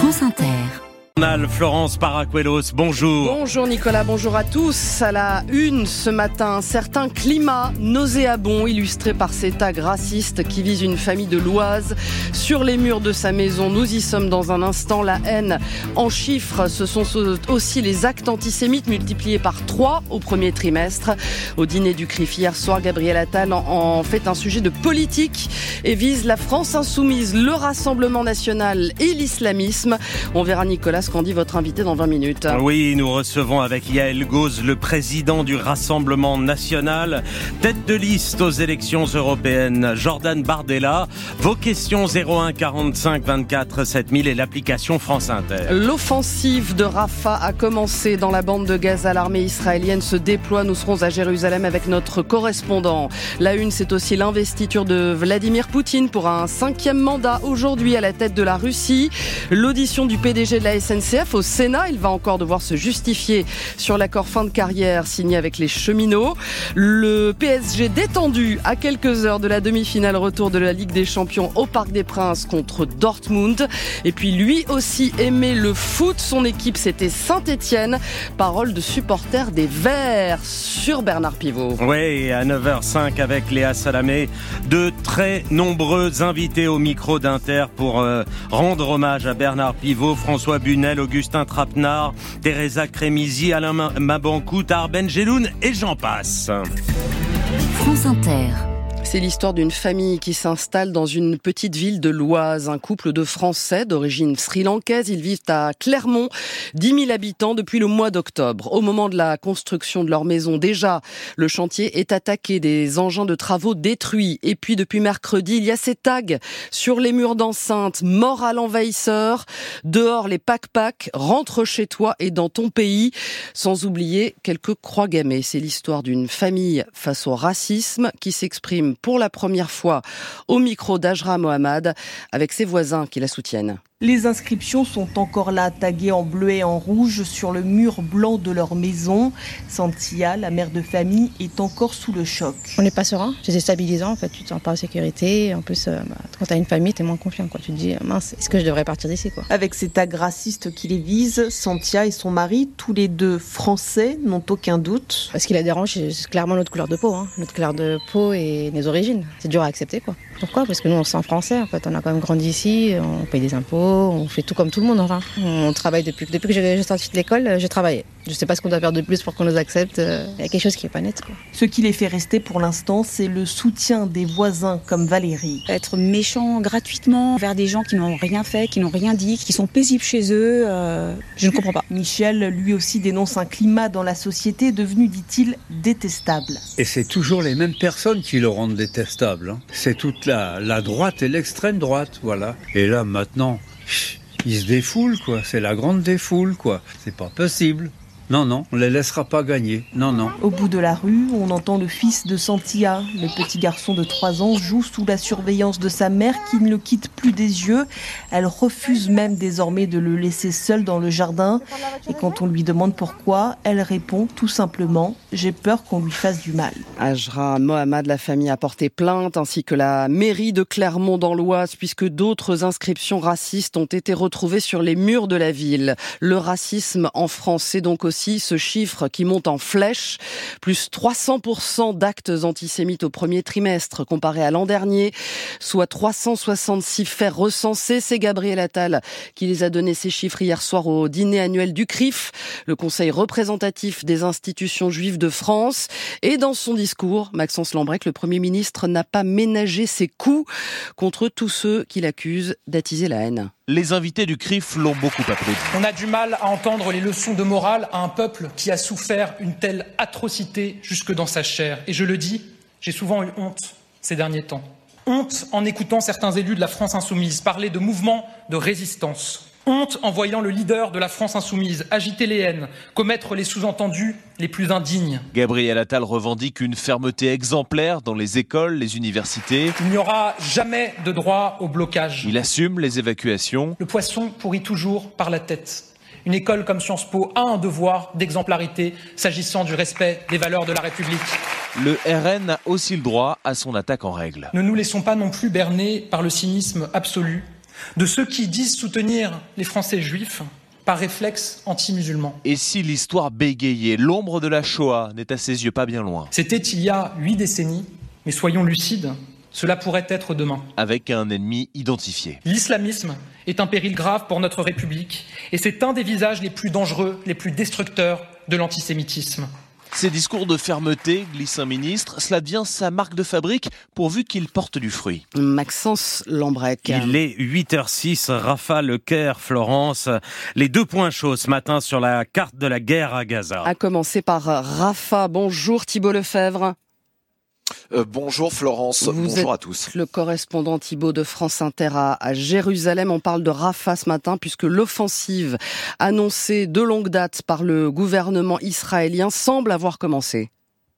France Inter. Florence Paracuelos, bonjour. Bonjour Nicolas, bonjour à tous. À la une ce matin, un certain climat nauséabond illustré par ces tags racistes qui visent une famille de l'Oise sur les murs de sa maison. Nous y sommes dans un instant. La haine en chiffres, ce sont aussi les actes antisémites multipliés par 3 au premier trimestre. Au dîner du CRIF hier soir, Gabriel Attal en fait un sujet de politique et vise la France insoumise, le Rassemblement national et l'islamisme. On verra Nicolas ce qu'en dit votre invité dans 20 minutes. Oui, nous recevons avec Yael Gauze, le président du Rassemblement national, tête de liste aux élections européennes, Jordan Bardella. Vos questions 01 45 24 7000 et l'application France Inter. L'offensive de Rafah a commencé dans la bande de Gaza. L'armée israélienne se déploie. Nous serons à Jérusalem avec notre correspondant. La une, c'est aussi l'investiture de Vladimir Poutine pour un 5e mandat aujourd'hui à la tête de la Russie. L'audition du PDG de la SNCF au Sénat, il va encore devoir se justifier sur l'accord fin de carrière signé avec les cheminots. Le PSG détendu à quelques heures de la demi-finale retour de la Ligue des Champions au Parc des Princes contre Dortmund. Et puis lui aussi aimait le foot, son équipe c'était Saint-Etienne. Parole de supporter des Verts sur Bernard Pivot. Oui, à 9h05 avec Léa Salamé, de très nombreux invités au micro d'Inter pour rendre hommage à Bernard Pivot, François Bunel, Augustin Trapenard, Teresa Crémizy, Alain Mabancou, Tahar Benjeloun et j'en passe. France Inter. C'est l'histoire d'une famille qui s'installe dans une petite ville de l'Oise. Un couple de Français d'origine sri-lankaise. Ils vivent à Clermont, 10 000 habitants depuis le mois d'octobre. Au moment de la construction de leur maison, déjà, le chantier est attaqué, des engins de travaux détruits. Et puis depuis mercredi, il y a ces tags sur les murs d'enceinte. Mort à l'envahisseur, dehors les pac-pac, rentre chez toi et dans ton pays. Sans oublier quelques croix gammées. C'est l'histoire d'une famille face au racisme qui s'exprime pour la première fois au micro d'Ajra Mohamed avec ses voisins qui la soutiennent. Les inscriptions sont encore là, taguées en bleu et en rouge sur le mur blanc de leur maison. Santia, la mère de famille, est encore sous le choc. On n'est pas serein, c'est déstabilisant, en fait, tu te sens pas en sécurité. En plus, quand tu as une famille, tu es moins confiant, quoi. Tu te dis, mince, est-ce que je devrais partir d'ici, quoi. Avec ces tags racistes qui les visent, Santia et son mari, tous les deux français, n'ont aucun doute. Ce qui la dérange, c'est clairement notre couleur de peau, notre couleur de peau et nos origines. C'est dur à accepter, quoi. Pourquoi ? Parce que nous, on se sent français, en fait. On a quand même grandi ici, on paye des impôts, on fait tout comme tout le monde, enfin. On travaille depuis que j'ai sorti de l'école, j'ai travaillé. Je sais pas ce qu'on doit faire de plus pour qu'on nous accepte. Il y a quelque chose qui est pas net, quoi. Ce qui les fait rester pour l'instant, c'est le soutien des voisins comme Valérie. Être méchant gratuitement envers des gens qui n'ont rien fait, qui n'ont rien dit, qui sont paisibles chez eux, je ne comprends pas. Michel, lui aussi, dénonce un climat dans la société devenu, dit-il, détestable. Et c'est toujours les mêmes personnes qui le rendent détestable. C'est toute la droite et l'extrême droite, voilà. Et là, maintenant, ils se défoulent, quoi. C'est la grande défoule, quoi. C'est pas possible. Non, on les laissera pas gagner. Non. Au bout de la rue, on entend le fils de Santia. Le petit garçon de 3 ans joue sous la surveillance de sa mère qui ne le quitte plus des yeux. Elle refuse même désormais de le laisser seul dans le jardin. Et quand on lui demande pourquoi, elle répond tout simplement « J'ai peur qu'on lui fasse du mal ». Ajra Mohamed, la famille a porté plainte ainsi que la mairie de Clermont dans l'Oise puisque d'autres inscriptions racistes ont été retrouvées sur les murs de la ville. Le racisme en France, c'est donc aussi ce chiffre qui monte en flèche, plus 300% d'actes antisémites au premier trimestre comparé à l'an dernier, soit 366 faits recensés. C'est Gabriel Attal qui les a donné ces chiffres hier soir au dîner annuel du CRIF, le Conseil représentatif des institutions juives de France. Et dans son discours, Maxence Lambrec, le Premier ministre, n'a pas ménagé ses coups contre tous ceux qui l'accusent d'attiser la haine. Les invités du CRIF l'ont beaucoup applaudi. On a du mal à entendre les leçons de morale à un peuple qui a souffert une telle atrocité jusque dans sa chair. Et je le dis, j'ai souvent eu honte ces derniers temps. Honte en écoutant certains élus de la France insoumise parler de mouvements de résistance. Honte en voyant le leader de la France insoumise agiter les haines, commettre les sous-entendus les plus indignes. Gabriel Attal revendique une fermeté exemplaire dans les écoles, les universités. Il n'y aura jamais de droit au blocage. Il assume les évacuations. Le poisson pourrit toujours par la tête. Une école comme Sciences Po a un devoir d'exemplarité s'agissant du respect des valeurs de la République. Le RN a aussi le droit à son attaque en règle. Ne nous laissons pas non plus berner par le cynisme absolu. de ceux qui disent soutenir les Français juifs par réflexe anti-musulman. Et si l'histoire bégayait, l'ombre de la Shoah n'est à ses yeux pas bien loin. C'était il y a 8 décennies, mais soyons lucides, cela pourrait être demain. Avec un ennemi identifié. L'islamisme est un péril grave pour notre République et c'est un des visages les plus dangereux, les plus destructeurs de l'antisémitisme. Ces discours de fermeté, glisse un ministre, cela devient sa marque de fabrique pourvu qu'il porte du fruit. Maxence Lambrec. Il est 8h06, Rafah, Le Caire, Florence. Les 2 points chauds ce matin sur la carte de la guerre à Gaza. À commencer par Rafah. Bonjour Thibault Lefebvre. Bonjour Florence, bonjour à tous. Le correspondant Thibault de France Inter à Jérusalem. On parle de Rafah ce matin puisque l'offensive annoncée de longue date par le gouvernement israélien semble avoir commencé.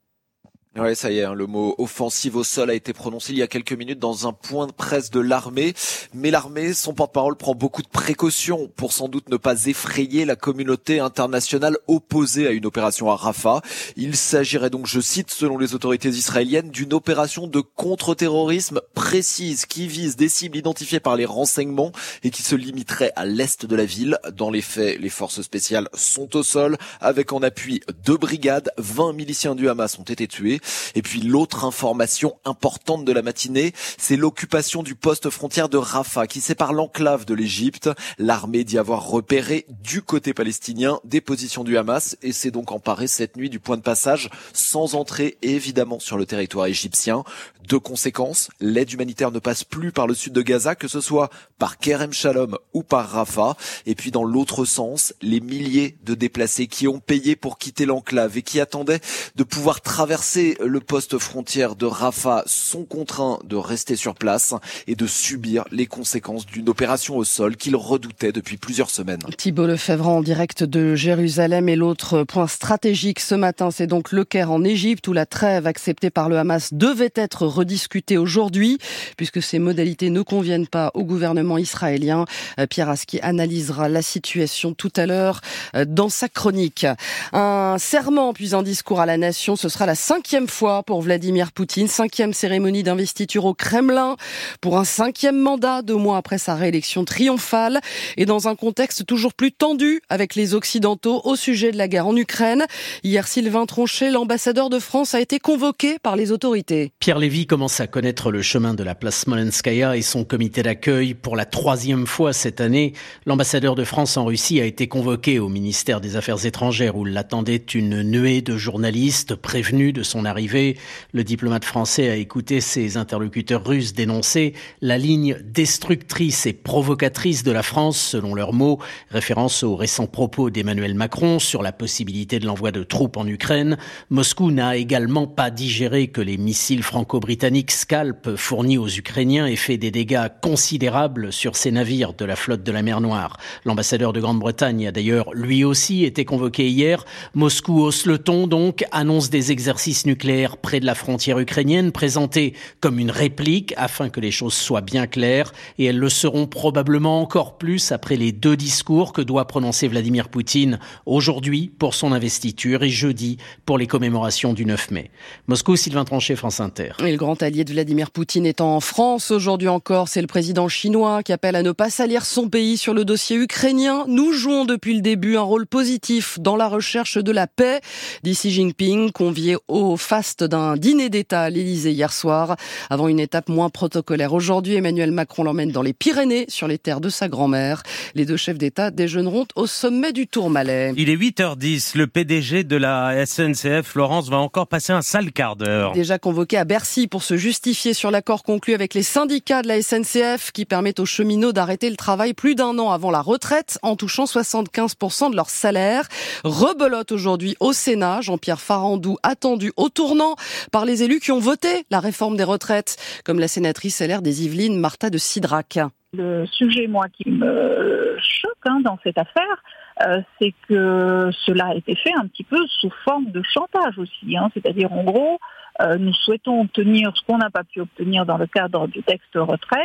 Ouais, ça y est, le mot offensive au sol a été prononcé il y a quelques minutes dans un point de presse de l'armée. Mais l'armée, son porte-parole, prend beaucoup de précautions pour sans doute ne pas effrayer la communauté internationale opposée à une opération à Rafah. Il s'agirait donc, je cite, selon les autorités israéliennes, d'une opération de contre-terrorisme précise qui vise des cibles identifiées par les renseignements et qui se limiterait à l'est de la ville. Dans les faits, les forces spéciales sont au sol avec en appui 2 brigades. 20 miliciens du Hamas ont été tués. Et puis l'autre information importante de la matinée, c'est l'occupation du poste frontière de Rafah qui sépare l'enclave de l'Égypte. L'armée dit avoir repéré du côté palestinien des positions du Hamas et s'est donc emparée cette nuit du point de passage sans entrer évidemment sur le territoire égyptien. 2 conséquences, l'aide humanitaire ne passe plus par le sud de Gaza, que ce soit par Kerem Shalom ou par Rafah. Et puis dans l'autre sens, les milliers de déplacés qui ont payé pour quitter l'enclave et qui attendaient de pouvoir traverser le poste frontière de Rafah sont contraints de rester sur place et de subir les conséquences d'une opération au sol qu'ils redoutaient depuis plusieurs semaines. Thibault Lefebvre en direct de Jérusalem. Et l'autre point stratégique ce matin, c'est donc Le Caire en Égypte où la trêve acceptée par le Hamas devait être rediscutée aujourd'hui puisque ces modalités ne conviennent pas au gouvernement israélien. Pierre Aski analysera la situation tout à l'heure dans sa chronique. Un serment puis un discours à la nation, ce sera la 5e fois pour Vladimir Poutine, 5e cérémonie d'investiture au Kremlin pour un 5e mandat 2 mois après sa réélection triomphale et dans un contexte toujours plus tendu avec les Occidentaux au sujet de la guerre en Ukraine. Hier, Sylvain Tronchet, l'ambassadeur de France, a été convoqué par les autorités. Pierre Lévy commence à connaître le chemin de la place Smolenskaya et son comité d'accueil. Pour la 3e fois cette année, l'ambassadeur de France en Russie a été convoqué au ministère des Affaires étrangères où l'attendait une nuée de journalistes prévenus de son arrivée. Le diplomate français a écouté ses interlocuteurs russes dénoncer la ligne destructrice et provocatrice de la France, selon leurs mots, référence aux récents propos d'Emmanuel Macron sur la possibilité de l'envoi de troupes en Ukraine. Moscou n'a également pas digéré que les missiles franco-britanniques Scalp fournis aux Ukrainiens aient fait des dégâts considérables sur ces navires de la flotte de la mer Noire. L'ambassadeur de Grande-Bretagne a d'ailleurs lui aussi été convoqué hier. Moscou hausse le ton donc, annonce des exercices nucléaires près de la frontière ukrainienne, présentés comme une réplique afin que les choses soient bien claires, et elles le seront probablement encore plus après les 2 discours que doit prononcer Vladimir Poutine aujourd'hui pour son investiture et jeudi pour les commémorations du 9 mai. Moscou, Sylvain Tronchet, France Inter. Et le grand allié de Vladimir Poutine est en France aujourd'hui encore, c'est le président chinois qui appelle à ne pas salir son pays sur le dossier ukrainien. Nous jouons depuis le début un rôle positif dans la recherche de la paix, dit Xi Jinping, convié au faste d'un dîner d'État à l'Élysée hier soir. Avant une étape moins protocolaire aujourd'hui, Emmanuel Macron l'emmène dans les Pyrénées, sur les terres de sa grand-mère. Les 2 chefs d'État déjeuneront au sommet du Tourmalet. Il est 8h10, le PDG de la SNCF, Florence, va encore passer un sale quart d'heure. Déjà convoqué à Bercy pour se justifier sur l'accord conclu avec les syndicats de la SNCF qui permet aux cheminots d'arrêter le travail plus d'1 an avant la retraite en touchant 75% de leur salaire. Rebelote aujourd'hui au Sénat, Jean-Pierre Farandou attendu au tournant par les élus qui ont voté la réforme des retraites, comme la sénatrice LR des Yvelines, Martha de Cidrac. Le sujet, moi, qui me choque dans cette affaire, c'est que cela a été fait un petit peu sous forme de chantage aussi. C'est-à-dire, en gros, nous souhaitons obtenir ce qu'on n'a pas pu obtenir dans le cadre du texte retraite,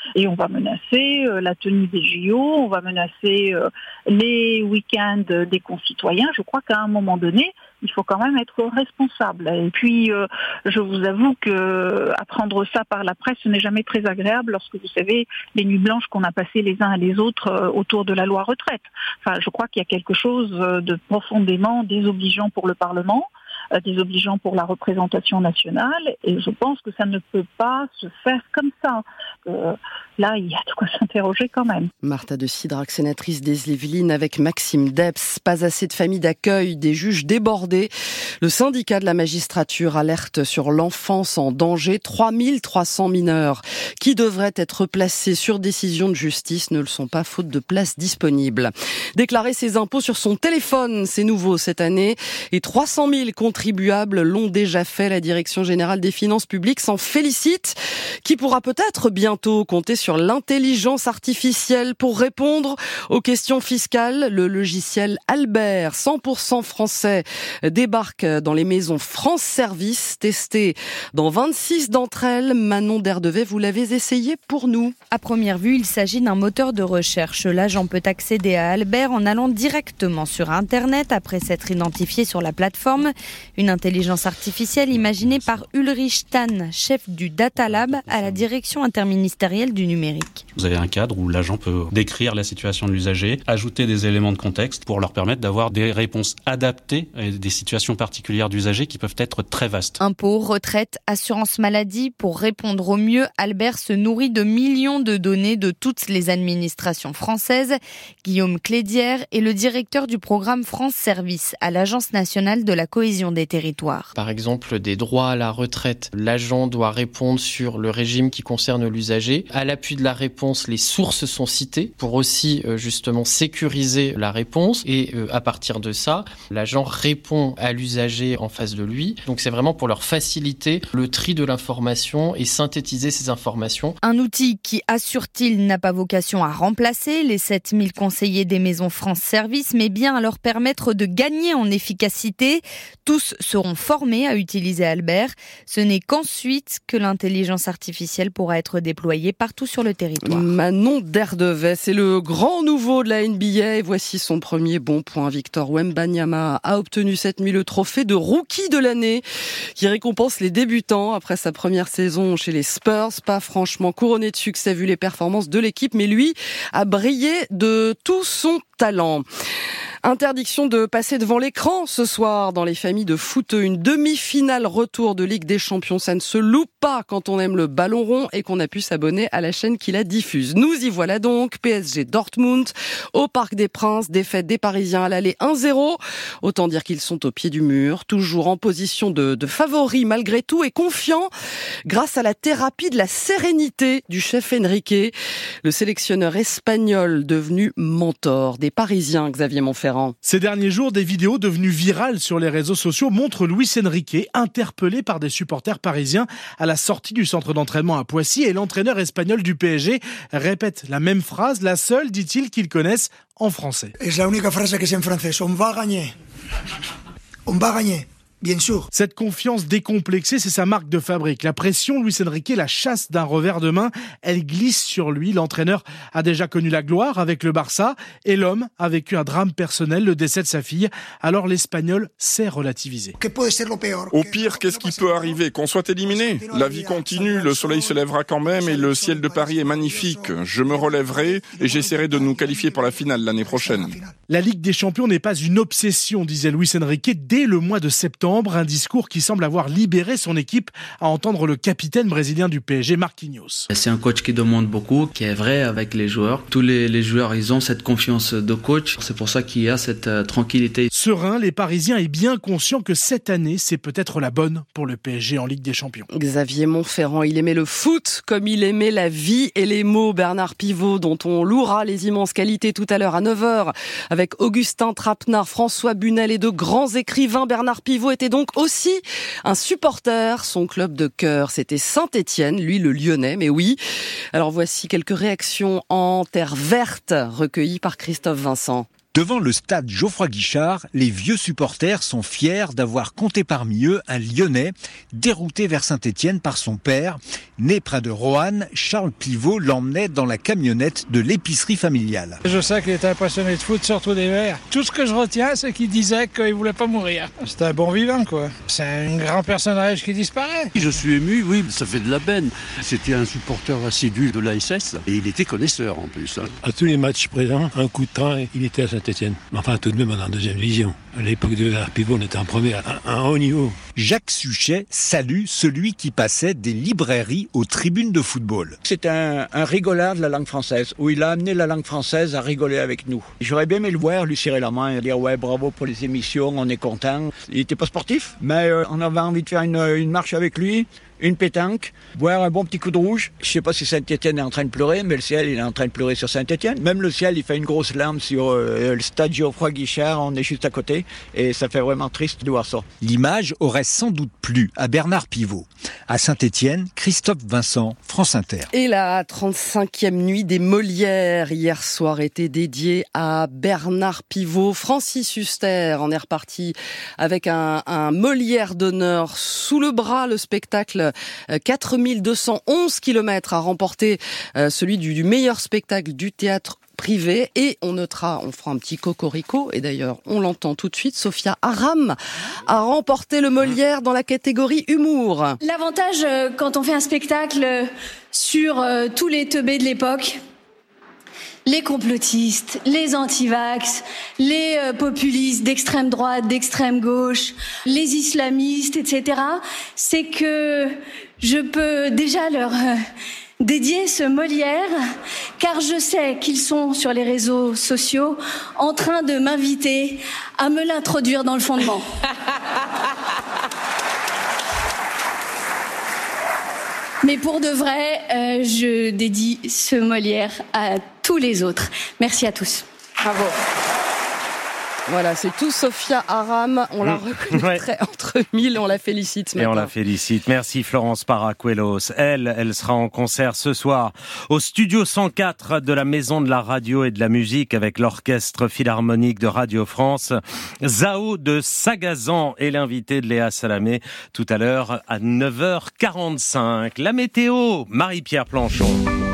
Et on va menacer la tenue des JO, on va menacer les week-ends des concitoyens. Je crois qu'à un moment donné, il faut quand même être responsable. Et puis, je vous avoue que apprendre ça par la presse, ce n'est jamais très agréable lorsque vous savez les nuits blanches qu'on a passées les uns et les autres autour de la loi retraite. Enfin, je crois qu'il y a quelque chose de profondément désobligeant pour le Parlement, désobligeant pour la représentation nationale, et je pense que ça ne peut pas se faire comme ça. Là, il y a de quoi s'interroger quand même. Martha de Cidrac, sénatrice des Yvelines, avec Maxime Debs. Pas assez de familles d'accueil, des juges débordés. Le syndicat de la magistrature alerte sur l'enfance en danger. 3300 mineurs qui devraient être placés sur décision de justice ne le sont pas faute de places disponibles. Déclarer ses impôts sur son téléphone, c'est nouveau cette année. Et 300 000 contribuables l'ont déjà fait. La Direction générale des finances publiques s'en félicite. Qui pourra peut-être bientôt compter sur l'intelligence artificielle pour répondre aux questions fiscales. Le logiciel Albert, 100% français, débarque dans les maisons France Service, testé dans 26 d'entre elles. Manon Derdevet, vous l'avez essayé pour nous. À première vue, il s'agit d'un moteur de recherche. L'agent peut accéder à Albert en allant directement sur Internet après s'être identifié sur la plateforme. Une intelligence artificielle imaginée par Ulrich Tann, chef du Data Lab à la direction interministérielle du numérique. Vous avez un cadre où l'agent peut décrire la situation de l'usager, ajouter des éléments de contexte pour leur permettre d'avoir des réponses adaptées à des situations particulières d'usagers qui peuvent être très vastes. Impôts, retraite, assurance maladie, pour répondre au mieux, Albert se nourrit de millions de données de toutes les administrations françaises. Guillaume Clédière est le directeur du programme France Service à l'Agence nationale de la cohésion des territoires. Par exemple, des droits à la retraite. L'agent doit répondre sur le régime qui concerne l'usager. À l'appui de la réponse, les sources sont citées pour aussi justement sécuriser la réponse. Et à partir de ça, l'agent répond à l'usager en face de lui. Donc c'est vraiment pour leur faciliter le tri de l'information et synthétiser ces informations. Un outil qui, assure-t-il, n'a pas vocation à remplacer les 7000 conseillers des maisons France Service, mais bien à leur permettre de gagner en efficacité. Tous seront formés à utiliser Albert. Ce n'est qu'ensuite que l'intelligence artificielle pourra être déployée partout sur le territoire. Manon Derdevet, c'est le grand nouveau de la NBA. Et voici son premier bon point. Victor Wembanyama a obtenu cette nuit le trophée de rookie de l'année qui récompense les débutants après sa première saison chez les Spurs. Pas franchement couronné de succès vu les performances de l'équipe, mais lui a brillé de tout son talent. Interdiction de passer devant l'écran ce soir dans les familles de foot. Une demi-finale retour de Ligue des Champions. Ça ne se loupe pas quand on aime le ballon rond et qu'on a pu s'abonner à la chaîne qui la diffuse. Nous y voilà donc. PSG Dortmund au Parc des Princes. Défaite des Parisiens à l'aller 1-0. Autant dire qu'ils sont au pied du mur. Toujours en position de favori malgré tout et confiant grâce à la thérapie de la sérénité du chef Enrique. Le sélectionneur espagnol devenu mentor des Parisiens, Xavier Montferrand. Ces derniers jours, des vidéos devenues virales sur les réseaux sociaux montrent Luis Enrique interpellé par des supporters parisiens à la sortie du centre d'entraînement à Poissy, et l'entraîneur espagnol du PSG répète la même phrase, la seule, dit-il, qu'ils connaissent en français. C'est la única frase que c'est en français. On va gagner. On va gagner. Bien sûr. Cette confiance décomplexée, c'est sa marque de fabrique. La pression, Luis Enrique la chasse d'un revers de main. Elle glisse sur lui. L'entraîneur a déjà connu la gloire avec le Barça et l'homme a vécu un drame personnel, le décès de sa fille. Alors l'Espagnol sait relativiser. Au pire, qu'est-ce qui peut arriver? Qu'on soit éliminé? La vie continue, le soleil se lèvera quand même et le ciel de Paris est magnifique. Je me relèverai et j'essaierai de nous qualifier pour la finale l'année prochaine. La Ligue des Champions n'est pas une obsession, disait Luis Enrique dès le mois de septembre. Un discours qui semble avoir libéré son équipe, à entendre le capitaine brésilien du PSG, Marquinhos. C'est un coach qui demande beaucoup, qui est vrai avec les joueurs. Tous les joueurs, ils ont cette confiance de coach. C'est pour ça qu'il y a cette tranquillité. Serein, les Parisiens est bien conscient que cette année, c'est peut-être la bonne pour le PSG en Ligue des Champions. Xavier Montferrand, il aimait le foot comme il aimait la vie et les mots. Bernard Pivot, dont on louera les immenses qualités tout à l'heure à 9h, avec Augustin Trapenard, François Bunel et de grands écrivains. Bernard Pivot était donc aussi un supporter. Son club de cœur, c'était Saint-Étienne, lui le Lyonnais, mais oui. Alors voici quelques réactions en terre verte recueillies par Christophe Vincent. Devant le stade Geoffroy-Guichard, les vieux supporters sont fiers d'avoir compté parmi eux un Lyonnais dérouté vers Saint-Étienne par son père. Né près de Roanne, Charles Pivot l'emmenait dans la camionnette de l'épicerie familiale. Je sais qu'il était un passionné de foot, surtout des Verts. Tout ce que je retiens, c'est qu'il disait qu'il voulait pas mourir. C'était un bon vivant, quoi. C'est un grand personnage qui disparaît. Je suis ému, oui, ça fait de la peine. C'était un supporter assidu de l'ASS et il était connaisseur en plus. À tous les matchs présents, un coup de train, il était à Saint-Étienne. Enfin, tout de même, en deuxième division. À l'époque de Bernard Pivot, on était en première, à un haut niveau. Jacques Suchet salue celui qui passait des librairies aux tribunes de football. C'est un rigolard de la langue française, où il a amené la langue française à rigoler avec nous. J'aurais bien aimé le voir, lui serrer la main et dire « Ouais, bravo pour les émissions, on est content ». Il n'était pas sportif, mais on avait envie de faire une marche avec lui, une pétanque, boire un bon petit coup de rouge. Je sais pas si Saint-Étienne est en train de pleurer, mais le ciel, il est en train de pleurer sur Saint-Étienne. Même le ciel, il fait une grosse larme sur le stade Geoffroy-Guichard, on est juste à côté, et ça fait vraiment triste de voir ça. L'image aurait sans doute plu à Bernard Pivot. À Saint-Étienne, Christophe Vincent, France Inter. Et la 35e nuit des Molières, hier soir, était dédiée à Bernard Pivot. Francis Huster en est reparti avec un Molière d'honneur sous le bras, le spectacle 4211 km a remporté celui du meilleur spectacle du théâtre privé. Et on fera un petit cocorico, et d'ailleurs on l'entend tout de suite, Sophia Aram a remporté le Molière dans la catégorie humour. L'avantage quand on fait un spectacle sur tous les teubés de l'époque, les complotistes, les antivax, les populistes d'extrême droite, d'extrême gauche, les islamistes, etc., c'est que je peux déjà leur dédier ce Molière, car je sais qu'ils sont sur les réseaux sociaux en train de m'inviter à me l'introduire dans le fondement. Mais pour de vrai, je dédie ce Molière à tous les autres. Merci à tous. Bravo. Voilà, c'est tout Sophia Aram. On la reconnaîtrait entre mille. On la félicite ce matin. Et on la félicite. Merci Florence Paracuelos. Elle sera en concert ce soir au Studio 104 de la Maison de la Radio et de la Musique avec l'Orchestre Philharmonique de Radio France. Zao de Sagazan est l'invité de Léa Salamé tout à l'heure à 9h45. La météo, Marie-Pierre Planchon.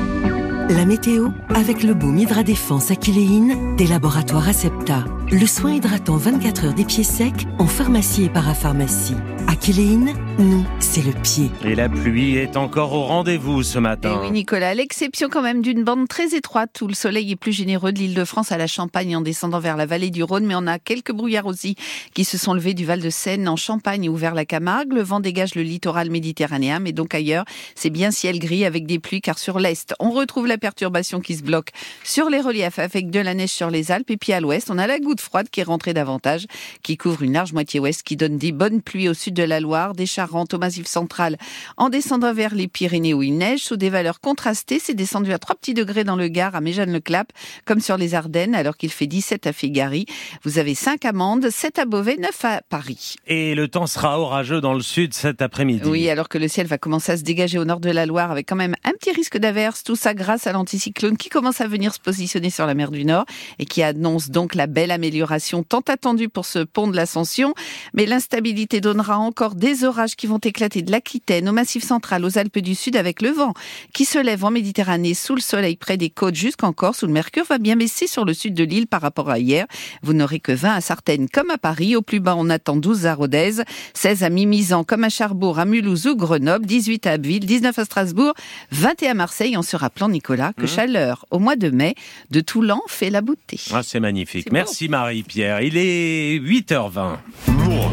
La météo avec le baume Hydra Défense Aquiléine des laboratoires Acepta. Le soin hydratant 24 heures des pieds secs en pharmacie et parapharmacie. Aquiléine, nous, c'est le pied. Et la pluie est encore au rendez-vous ce matin. Et oui Nicolas, à l'exception quand même d'une bande très étroite où le soleil est plus généreux de l'Île-de-France à la Champagne en descendant vers la vallée du Rhône, mais on a quelques brouillards aussi qui se sont levés du Val-de-Seine en Champagne ou vers la Camargue. Le vent dégage le littoral méditerranéen, mais donc ailleurs, c'est bien ciel gris avec des pluies, car sur l'Est, on retrouve la perturbation qui se bloque sur les reliefs avec de la neige sur les Alpes, et puis à l'Ouest, on a la goutte froide qui est rentrée davantage, qui couvre une large moitié ouest, qui donne des bonnes pluies au sud de la Loire, des Charentes au Massif central, en descendant vers les Pyrénées où il neige, sous des valeurs contrastées. C'est descendu à 3 petits degrés dans le Gard, à Méjeanne-le-Clap, comme sur les Ardennes, alors qu'il fait 17 à Fégari. Vous avez 5 à Mende, 7 à Beauvais, 9 à Paris. Et le temps sera orageux dans le sud cet après-midi. Oui, alors que le ciel va commencer à se dégager au nord de la Loire, avec quand même un petit risque d'averse, tout ça grâce à l'anticyclone qui commence à venir se positionner sur la mer du Nord et qui annonce donc la belle amélioration tant attendue pour ce pont de l'Ascension. Mais l'instabilité donnera encore des orages qui vont éclater de l'Aquitaine au Massif central, aux Alpes du Sud, avec le vent qui se lève en Méditerranée sous le soleil près des côtes jusqu'en Corse, où le mercure va bien baisser sur le sud de l'île par rapport à hier. Vous n'aurez que 20 à Sartène comme à Paris. Au plus bas, on attend 12 à Rodez, 16 à Mimizan comme à Cherbourg, à Mulhouse ou Grenoble, 18 à Abbeville, 19 à Strasbourg, 21 à Marseille, en se rappelant, Nicolas, que chaleur au mois de mai de Toulon fait la beauté. Ah, c'est magnifique. Merci Marie-Pierre. Il est 8h20. Lourd,